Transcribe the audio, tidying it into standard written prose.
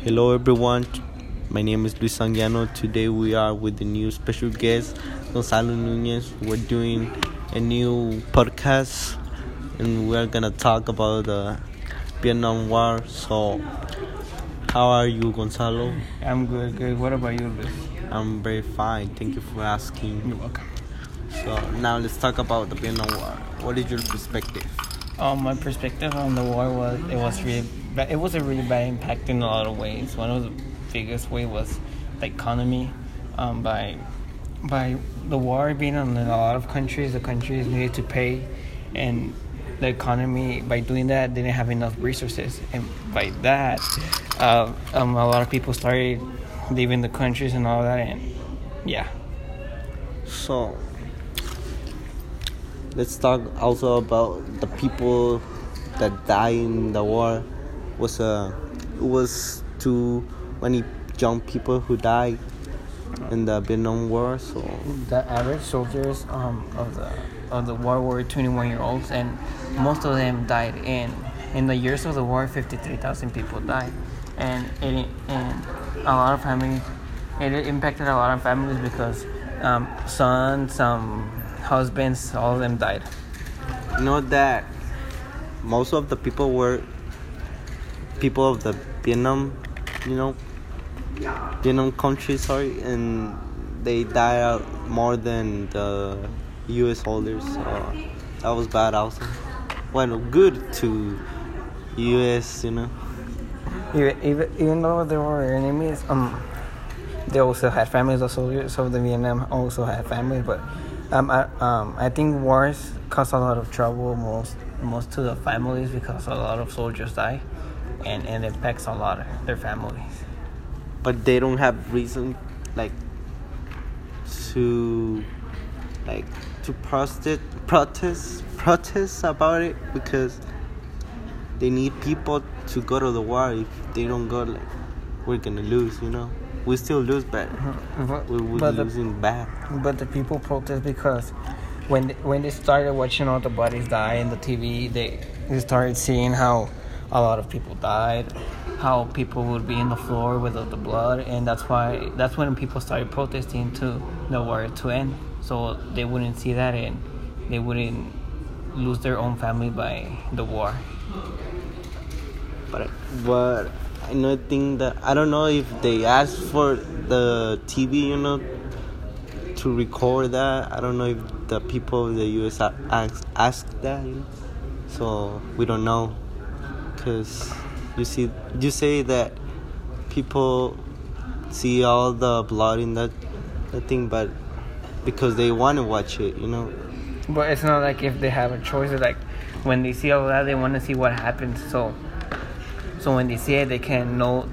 Hello everyone, my name is Luis Sangiano. Today we are with the new special guest, Gonzalo Nunez. We're doing a new podcast and we're gonna talk about the Vietnam War. So, how are you, Gonzalo? I'm good. What about you, Luis? I'm very fine. Thank you for asking. You're welcome. So now let's talk about the Vietnam War. What is your perspective? My perspective on the war was it was a really bad impact in a lot of ways. One of the biggest way was the economy. By the war being on in a lot of countries, the countries needed to pay, and the economy by doing that didn't have enough resources, and by that, a lot of people started leaving the countries and all that, and yeah. So let's talk also about the people that died in the war. It was too many young people who died in the Vietnam War. So The average soldiers of the war were 21-year-olds, and most of them died in the years of the war. 53,000 people died, and a lot of families. It impacted a lot of families because sons, husbands, all of them died. you know that most of the people were people of the Vietnam, Vietnam country, and they died out more than the U.S. holders. So that was bad also. Well, good to U.S. Even though they were enemies, they also had families of soldiers. So the Vietnam also had families, but I think wars cause a lot of trouble most to the families because a lot of soldiers die, and it impacts a lot of their families. But they don't have reason to protest about it, because they need people to go to the war. If they don't go, we're gonna lose. We still lose, but we're losing bad. But the people protest because when they started watching all the bodies die in the TV, they started seeing how a lot of people died, how people would be in the floor without the blood, and that's when people started protesting to the war to end, so they wouldn't see that and they wouldn't lose their own family by the war. But I don't know if they asked for the TV, to record that. I don't know if the people of the U.S. asked that, So we don't know, because you say that people see all the blood in that thing, but because they want to watch it, But it's not like if they have a choice. It's like when they see all that, they want to see what happens. So when they see it, they can know